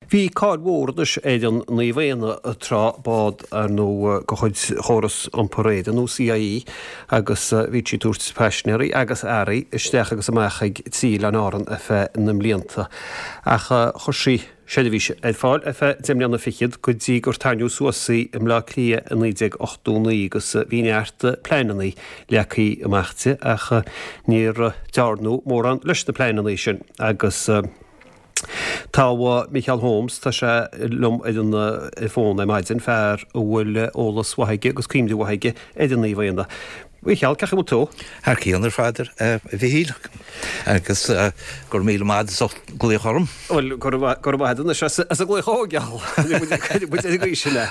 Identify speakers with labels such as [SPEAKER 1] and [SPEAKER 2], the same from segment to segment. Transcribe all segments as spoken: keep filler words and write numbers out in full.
[SPEAKER 1] Bhí cáilmhórdais éidir na bhéana trá bád ar nó go chuid chóras an paréad nó C I A agus bhí si dúirt peisnéirí agus airí isteach agus amachchaig tíl an áran a bheith na mblianta. Ach chosí séidirhís ag fáil a bheith déimleanna fichiid go dtí gur tainú suasaí im lá clia in nídeag ochtúnaí agus bhínearta pléanaí leachaí amachta ach níor dearnú mór an leisna pléanaí sin agus Táwa Michael Holmes tá sé lum idir na fóna maidin fear ó bhfuil ólas waige agus cíimdí waige idir ní bhaonda. Michael, cecha mú tó?
[SPEAKER 2] Har cían ar fáidir bhí hílach agus gur míle máid glíoch orm.
[SPEAKER 1] Well, gur bhaidan as a glíoch ógeal. Bud é go sinna.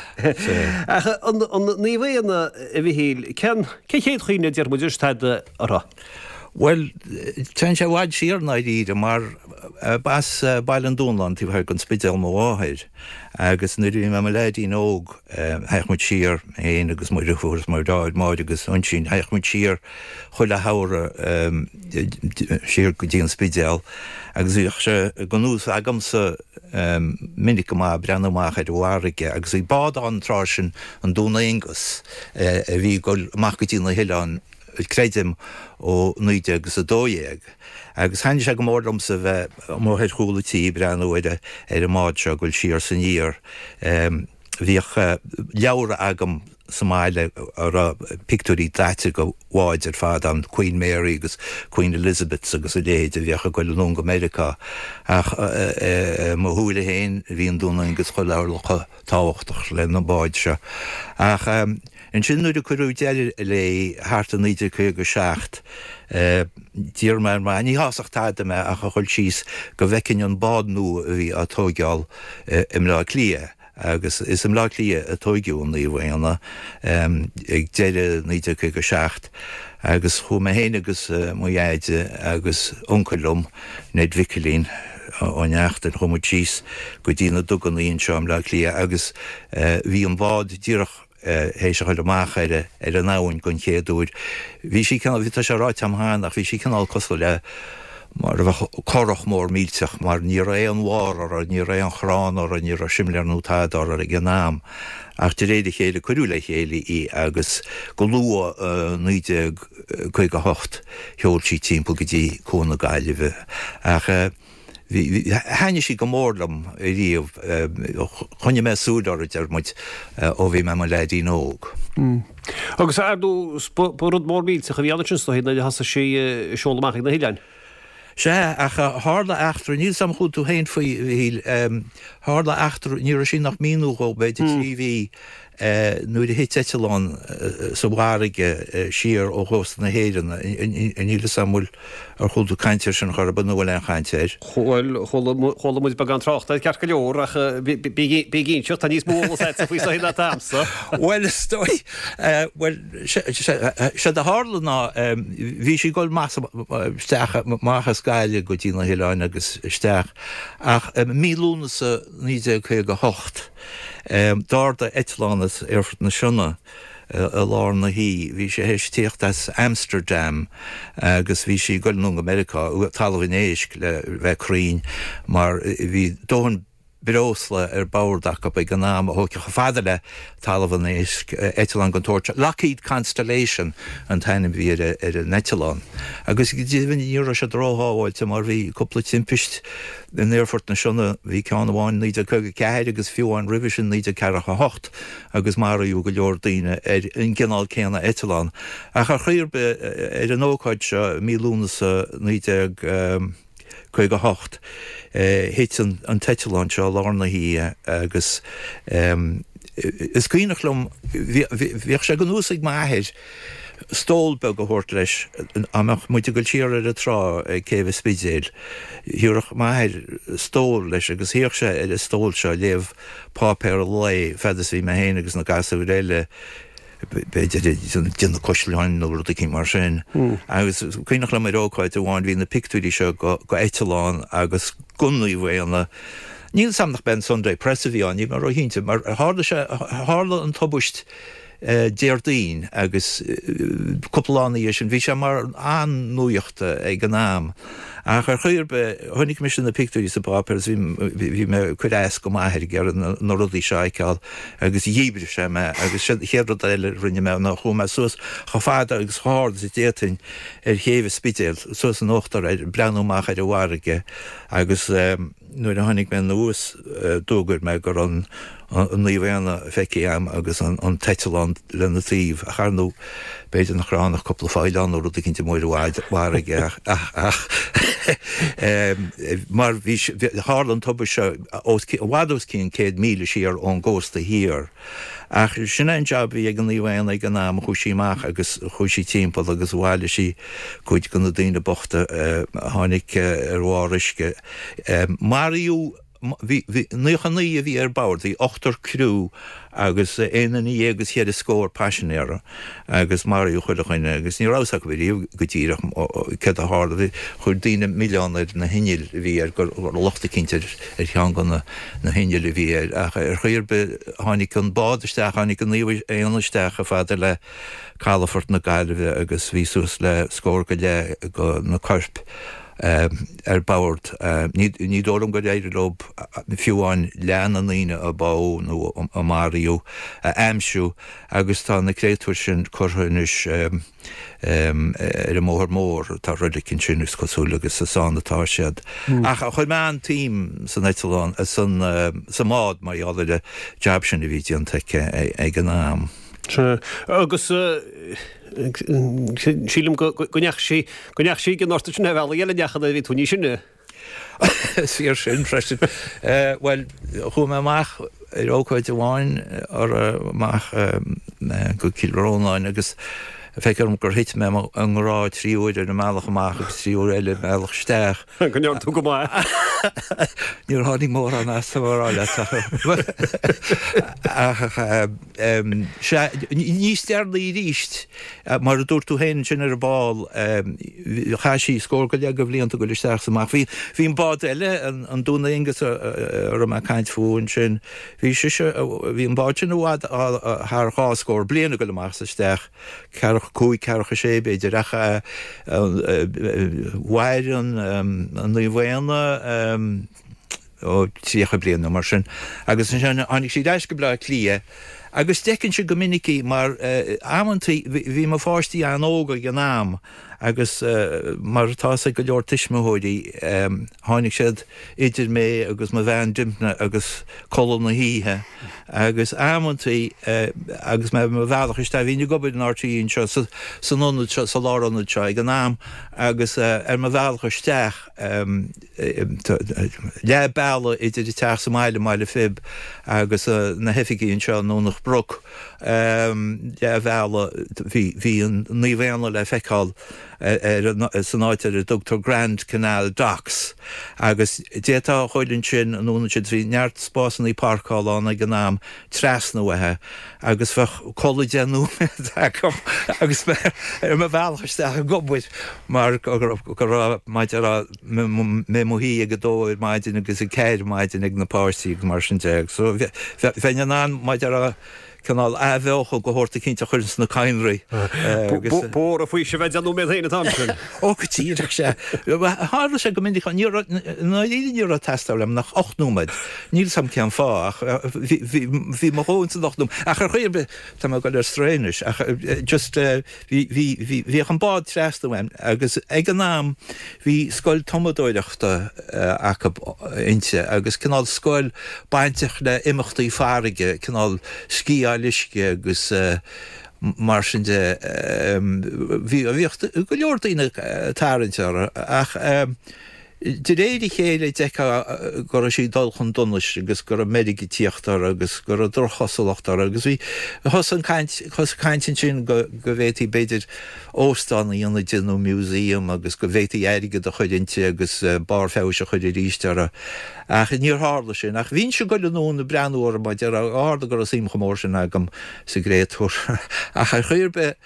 [SPEAKER 1] An ní bhaonna a bhí híl, cén chéad chuoine dear muidir staide ará?
[SPEAKER 2] Well, ten sé bhaid siar na íide mar bas bailan dúnland tí bhair gon spidal má áhaid agus nuirí me me leidí óg heich mu siar héin agus muidir furas mar dáid máid agus ansín heich mu siar chuile hára siar go dtíon spidal agus íoch se ganús agamsa minic má brennamachid bhhaige agus í bád an trásin an dúna ingus a bhí go machcatí na hián Credim ó nuide agus a dóéag. Agus haine sé go mórdom sa bheith mórthaid chúlatí brenn óide ar a máid se goil siar san níor. Bhíoch leabhar agam Somáile ar a picturí dáite go bháid ar fád an Queen Mary agus Queen Elizabeth agus a déad a bhíocha goil an Lunga America ach má thuúla héin bhíon dúna agus chuil leabharlacha táhachtach le na báid se. Ach in sin nuair a chuirú deir le háart an níidir chu go seacht dír mar mar ní hásach táide me a chuil síos go bhhecinn an bád nó a bhí atógeáil im lá clia. agus is am lá lia a tógiún í bhhéanna ag déire níte chu go seacht agus chu me héine agus muhéide agus oncailum néid vicilín óneacht an chumú tíos go dtína dugan íon seom lá lia agus bhí an bád díireach hééis chuil amachchaide ar an náhain gon chéadúid. Bhí si canál bhí se ráit am hánach, bhí si canál cosú le mar bheith corach mór mílteach mar ní ré an mhar ar ní ré an chrán ar ní simlear nótáid ar ar ag nám ach de réidir chéile chuú le chéile í agus go lua níide chuig go hocht heol sí timppla go dtí cóna gaiileh ach haine sí go mórlam i riomh chunne me súdar ar muid ó bhí me me leidí nóg.
[SPEAKER 1] Agus ardú borúd mór mílteach a bhí ansin hí na hasa sé seolamach na hiilein.
[SPEAKER 2] Se ach hála achtar níl sam chuú tú héin faoi híl hála achtar ní sin nach míú go beidir T V nuair a hit Etalán sa bhhaige siar ó hósta na héireanna in níle samúil ar chuú caiintear sin chu ban bhfuil an chainteir.
[SPEAKER 1] Chil chola muid bag an tráchta cear go leor ach bíginn seo tá níos móla sa faoi sa hína tamsa.
[SPEAKER 2] Well stoi well se de hála ná bhí si goil steach máchas gaile go dtína hiileáin agus isteach ach mílúna sa níide chu go hocht. Dar de Etlánas arfurt na sinna a lár na hí, bhí sé hééis tíocht as Amsterdam agus bhí si goil nung America talhín éisic le bheith crín mar bhí dóhan Birósla ar báirdaach go gan náam a hóceach a fada le talhan éisic Etalán gan tóirte Lockheed Constellation an tainim bhí ar an Etalán. Agus go ddíhann níor se dráthháilte mar bhí coppla timpist in Airfurt na sinna bhí ceann bháin níide chuige ceir agus fiúháin rivision níide cearacha hocht agus marú go leor daoine ar in gcinál céanna Etalán. A chu chríirbe ar an ócáid se mílúna sa níide chuig go hocht. Hit an Etalán seo lárna hí agus is cuiinechlum bhíoh sé go núsaigh maithéid stólbe go thuirt leis amach muide go tíar ar a trá céimh spidéil. Thiúrach maithéid stól leis agus thiíoch sé ar is stól seo léamh pápéir le fedas bhí me héin agus na gasú réile beidir dina coisleáin nó rud cí mar sin. Agus cuiinech le ócáid a bháin hí na pictúí seo go Etalán agus gunnaí bhéanna. Níl samnach ben Sunday pressa bhí aní mar roihínte mar hála an tobuist déirdaín agus coppláí sin bhí sé mar anúíochta ag an náam. A chu chuir be thunig mis na picúí sa papers bhí me chuéis go maithir gar nó rudí seáil agus dhíbre sé me agus chéad eile rinne me nach chum sus cha fáda agus háir sa détain ar chéh spidéil sus an ochtar breanúach ar bhhaige agus nuair a tháinig me nuas dúgur me gur an an níomhhéanana feici am agus an Teitland lena tíh a charnú beidir nach ránach coppla fáilán ó rudí cinnte muir bhhaige ach mar bhí Harlan tuba se bhádós cín céad míle siar ón ggósta hir. Ach sinna an job bhí ag an níomhhéanana ag an náam chuisíach agus chuisí timppla agus bhhaile sí chuid gona daoine bochta tháinig ar bhárisce. Mariú nuchan ní a bhí ar bord hí ochtar crú agus éana í agus chéad a scóir passionéire agus Mariú chuile chuine agus níráach bhí go dtíireach ce a hála bhí chur daoine milliónir na hinneil bhí ar gur lochta cinnte ar tean gan na hinneil bhí ar chuir be tháinig an bádisteach tháinig an níomh éanaisteach a fáidir le Calafort na Gaillimhe agus bhíús le scóir go le go na corp. Um, ar báirt ní dóm go éidir lob fiúáin lean an líine a bá nó a Mariú a amsú agus tá na créúir sin chuthanis um, um, ar a mór mór tá ruidir cin sinús cosúla agus sa sánatá siad. Mm. Ach a chuir me an tím san Éitilán san sa mád mar eáile jab sin a bhí an teice ag an náam.
[SPEAKER 1] Agus sílim goneach sí goneach sí an orta sin bhela eile nechad a bhí túní sinne.
[SPEAKER 2] Svír sin freistin. Well, chu me maach ar ócáid amháin ar maach go kilrónáin agus feicearm gur hit me an rá tríúid ar na meach amach agus tríú eile meach steach.
[SPEAKER 1] Goneart tú go mai.
[SPEAKER 2] Níor hánig mór an as bhráile níos stearlaí ríist mar a dúir tú héann sin ar a báil chaisí scór go le go bblionanta go isteach amach. Bhí hín bád eile an dúna ingus ar a caiint fún sin hí hí an báid sin bhád th cháscór bliana go amach sa steach ceach cúig cecha sé beidir acha bhairan an nuomhhéanna ó tríocha bliana mar sin agus sin annig sí deis go bla clia agus decann se go minicí mar amantí bhí mar fáistí an óga gan náam agus mar tá go leor tiismthóirí tháinig siad idir mé agus má bhean dimpna agus colm na híthe agus amantí agus me bhealach is tá híine gobid an átíín seo sanónna sa láranna seo ag an náam agus ar má bhealach isteach le bailla idir de teach sa maile meile fib agus na hefiigíonn seo nónach brok le bheala hí an níomhhéanna le feicáil san áitir a Doctor Grand Canal Docks agus détá chuidann sin an úna sin bhí neart spásannaí parcáán ag an náam trasnúthe agus bheith choideanú agus ar me bhealchasteach a gobhuiid mar gur maid mé mohíí ag go dóir maidin agus i céir maidin ag na páirsaí mar sin deag. So bheith an an maid ar canál a bheocha go hórta cinnte chuirn na caiinraí.
[SPEAKER 1] Bór a faoi se bheith anú mé héine tamsin.
[SPEAKER 2] Ó go tíireach sé. Hála sé go mindig na íon a testáilm nach ocht númaid. Níl sam cean fá bhí mar hóin san ochtnúm. A chu chuirbe tá go ar stréinis just bhí an bád treastahain agus ag an náam hí scoil tomadóireachta aca inte agus canál scoil bainteach le imachtaí farige canál cí liske agus mar sin de bhí go leortaína tarinttear ach de réidir chéile decha gur sí dulchan dunas agus gur a medigi tíochttar agus gur a dorchasalachtar agus bhí chus an caiintin sin go bhhétí beidir óstána anna dinú muúsíum agus go bhhétí airige a chuidinte agus bar féise chuidir ríistear ach níor hála sin ach bhín se goile nó na breanúir maid ar áda gur a sim chomór sin agam sa gréitúir ach a chuirbe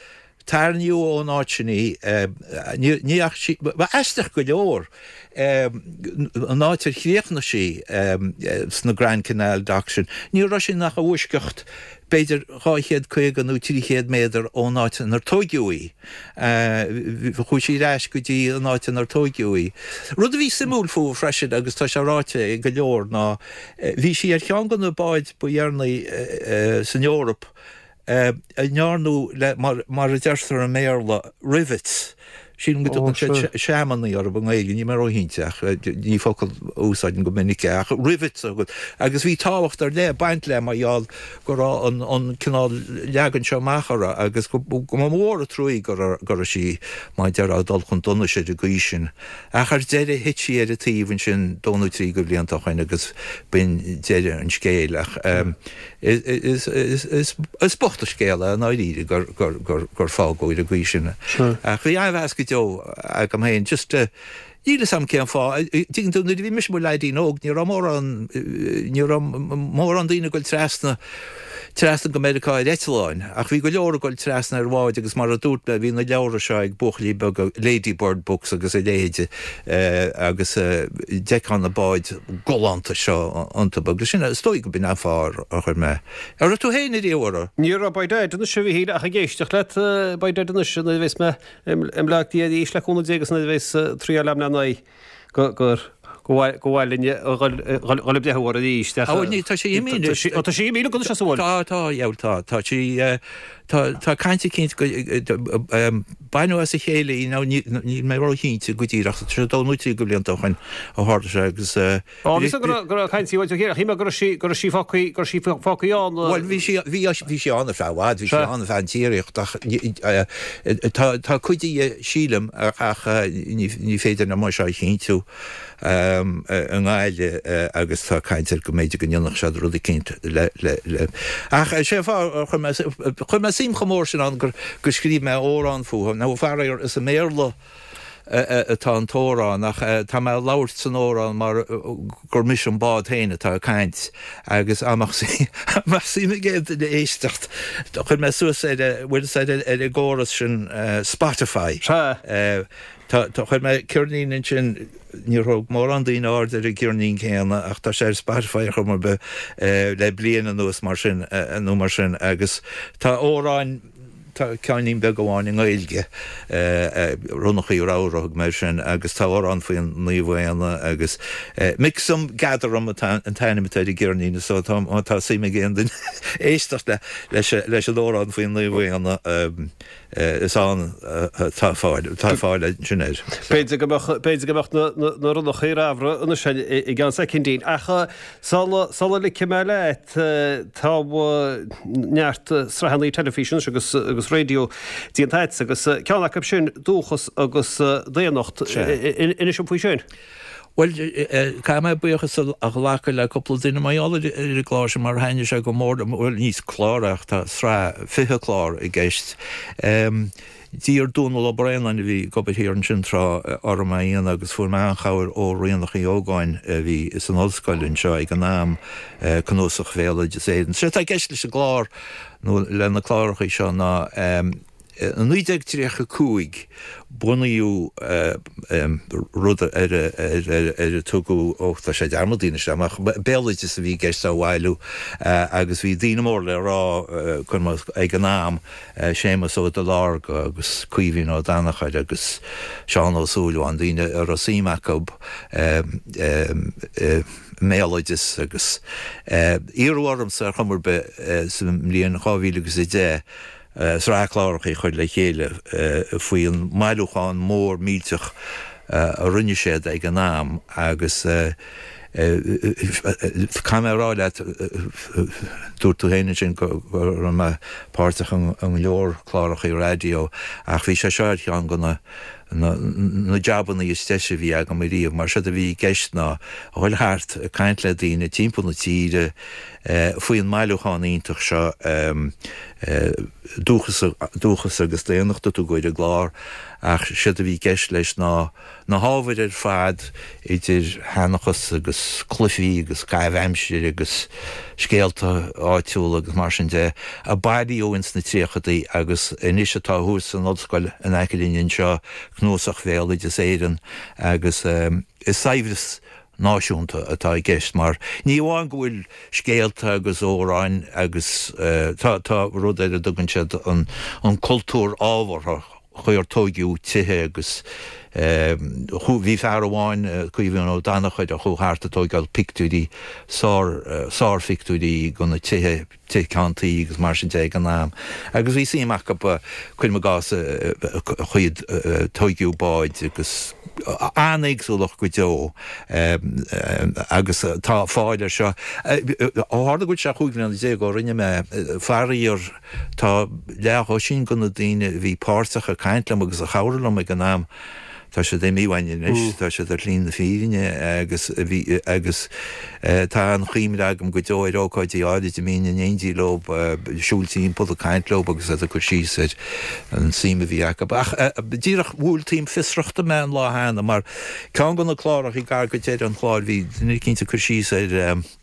[SPEAKER 2] tarniú ó náitsinní ní eisteach go leor an náitir chríochna sí sna Grand Canal Daction. Ní ra sin nach a bhuiscecht beidir cháchéad chuig an útíchéad méidir ó náitin ar tógiúí. Chu sí reis go dtí an náitin ar tógiúí. Rud a bhí simúl fú freisin agus tá se ráite go leor ná bhí sí ar cheangan na báid bu dhearnaí san Eorop a nearnú mar a deirtar a méarla rivets. Sin go seamannaí ar an éige ní mar ó hinteach ní focail úsáidin go miniceach rivets agus bhí táhacht ar le baint le marall go an cinál leagan seo machara agus go mór a trúí gur sí mai dear á dul chun donna sé de gaisin. A chu déidir hití ar a tíhann sin donna trí go blianta chuin agus bin déidir an scéalach. Is bocht a scéala an áiríide gur fágóid a gaisin. A chu bhheas go deo ag am héin just íle sam céan fá tín tú bhí mis mú leidí óg ní mór an mór an daoine goil trasna trasna go Americaid Eteláin ach bhí go leor goil trasna ar bháid agus mar a dút le hí na leabhar se ag buchlí bag Ladybird Books agus é léide agus deán na báid golanta seo anta bag sinna stoi go bin áfár a chuir me. Ar a tú héine díhra?
[SPEAKER 1] Ní a baidéid na si bhí a géisteach le baidéid na sin bhés me im leachtaí a ís leúna dégus na bhés trí lemna na gur gohhailne galib dehhar a díiste.
[SPEAKER 2] Tá sé mí
[SPEAKER 1] tá sí mí go se bhil.
[SPEAKER 2] Tá tá jeúltá tá sí tá caiinte cinint go bainú a sa chéile í ní mé bhar chéinte go dtíach tre dónútí go blianta chuin a háda se agus
[SPEAKER 1] gur caiintíhil chéir hí gur sí gur sí facaí gur sí facaíán.
[SPEAKER 2] Bhil bhí bhí sé anna fáhád hí sé anna fantííocht tá chuidí sílam ach ní féidir na mar se chéintú an gáile agus tá caiintear go méidir go nneannach se rud cinint le ach sé fá chu sim chamór sin an gur go scríb me órán fú ná fearir is a méle atá an tóra nach tá me lauert san órán mar gur mis an bád héine tá caiint agus amach sí amach sí me géad de éistecht chun me su bhfuil sé ar ggóras sin Spotify Tá chuir me ceirnín sin níorthg mór an daoine áard ar a ggéirnín chéanna ach tá sé Spotify chu mar be le blian an nuas mar sin nó mar sin agus tá óráin tá ceannín be goháin in ghilge runnachaí ráthg mar sin agus tá órán faoin níomhhéanna agus mixum gadarm an tainimiid i ggéirnín so tá sí me géan den éisteach le leis an órán faoin níomhhéanna is an tá fáil tá fáile sinnéir.
[SPEAKER 1] Béidir gobecht na runnach chéir áhra ina se i gan sa cindín. Acha sala le cimeile tá neart srahannaí telefísin agus agus radio díontáid agus ceannach ab sin dúchas agus déanacht ina sin faoi sin.
[SPEAKER 2] Well, cá mé buchas a lecha le coppla duine maiála ar gláise mar haine se go mór bhfuil níos chláireach tá srá fithe chlár i gceist. Dí ar dúna le breanlain bhí gobaithíar an sin trá ormaíon agus fuair me an chair ó rionnach í ógáin bhí is an ollscoilinn seo ag an náam canósach bhéla de éan. Sé tá gceist leis a glár nó le na chláirichaí seo ná an nuideag tríocha cúig bunaíú rud ar a tugu óta sé dearmadíine sem ach bélaide sa bhí geist a bhhailú agus bhí dína mór le rá chun ag an náam sémas ó de lár agus cuihín ó danachaid agus seán ó súlú an díine ar a síimeachb méalaides agus íorhharm sa chumar be sa mlíon chábhílagus i dé sráchláirichaí chuir le chéile faoin mailúcháin mór míteach a rinne séad ag an náam agus camerará dúir tú héine sin gur an páirteach an leor chláirichaí radio ach bhí sé seir an gona na jabanna is steise bhí agam mé riomh, mar se a bhí geist ná bhfuil háart caiint le daoine timppla na tíre faoi an maiúcháin ítach seo dúchas agus léanaachta tú goid a glár ach si a bhí geist leis ná na hábhaid ar fad idir henachas agus clufií agus caibhheimsir agus scéalta áitiúil agus mar sin de a bailí óins na tríochadaí agus inis atá hús an odscoil an eicilíonn seo gnósach bhéal idir éan agus is saimhras náisiúnta atá i gceist, mar ní bháin go bhfuil scéalta agus óráin agus tá rud éidir dugann siad an cultúr ábhartha chuir tógiú tithe agus bhí fear amháin chuomhíon ó danachchuid a chuthart atógáil pictúí sár fictúí gona tithe cantaí agus mar sin ag an náam. Agus bhí síach go chuil gás chuid tógiú báid agus anagsúlach go deo agus tá fáidir seo. Áthda goid se chuúglan dé go rinne me fearíar tá leá sin gona daine bhí páirteach a caiintlam agus a chairlam ag an náam. Tá sé dé míhaine is, tá sé ar lín na fíine agus agus tá an chiimime agam go deoir óáid áide mín éondí lob siúltíín pod a caiintlób agus a chu síid an sime bhí acha. Díach bhúltíím fisreachta me an láhanana, mar cean gan na chlárach i gar go déad an chláir hí cinnta chu síid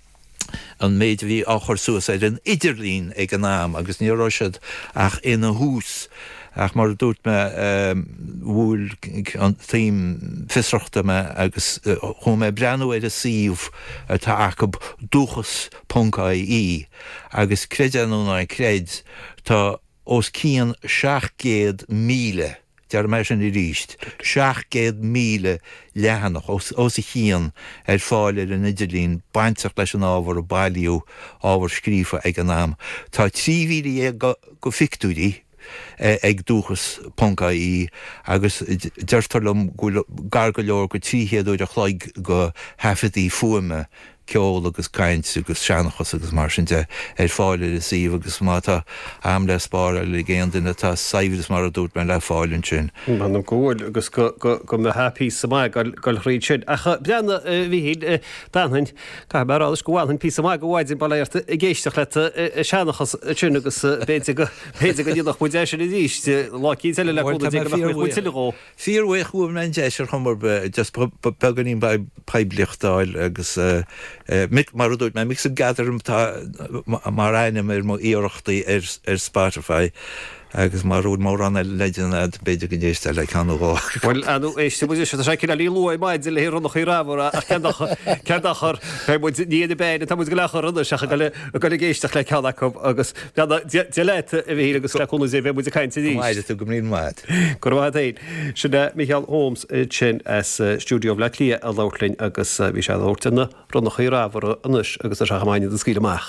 [SPEAKER 2] an méid bhí á chur suasaid an idirlín ag an náam agus níráisiid ach ina hús. Ach mar dúirt me bhúil an tíim fisreachta me agus chu mé breanúid a síomh atá acab dúchas Pcaí agus creideanúna creid tá os cían seachcéad míle dear me sin i ríist seachcéad míle lehanach os i chéan ar fáilir an idirlín baintach leis an ábhar a bailíú ábhar scrífa ag an náam. Tá tríhíí go fictúí ag dúchas Pcaí agus deirtarlumm gar go leor go tríhéadúid a chláig go hefaí fuime ceol agus caint agus seanachas agus mar sin de ar fáilir is íomh agus mátá am le spáir le géan duine tá saimhras mar a dút me le fáilinn sin.
[SPEAKER 1] Manam gúil agus go me hapí samá gal chríd sin. A breanna bhí dáhain caibarráis go bhhailn pí samá go bhhaid in bailirta i ggéisteach le seanachas sin agus béte go díach buide sin i díist lácí teile le chuilró.
[SPEAKER 2] Fíorhha chuúm na déisiir chumar just beganín ba peblichtáil agus mit mar dúirt me mix a gadarm tá mar aine ar mo íorachtaí ar Spotify agus mar rúd mór anna leidir beidir go déiste le cheanú gá.
[SPEAKER 1] Well anú éiste bu se sé cinna líú maid le hir nach ráhar a cedachar pe mu níiad bein tá mu go lechar runna se go géisteach le ceach agus leit a bhí agus leúna sé bheith mu a caiint dí.
[SPEAKER 2] Maidir tú go mríon maid.
[SPEAKER 1] Gurhá éin sinna Michael Holmes sin as stúdio le lia a láirlinn agus bhí se láirtainna runnach ráhar anis agus a seachaáine a scíileach.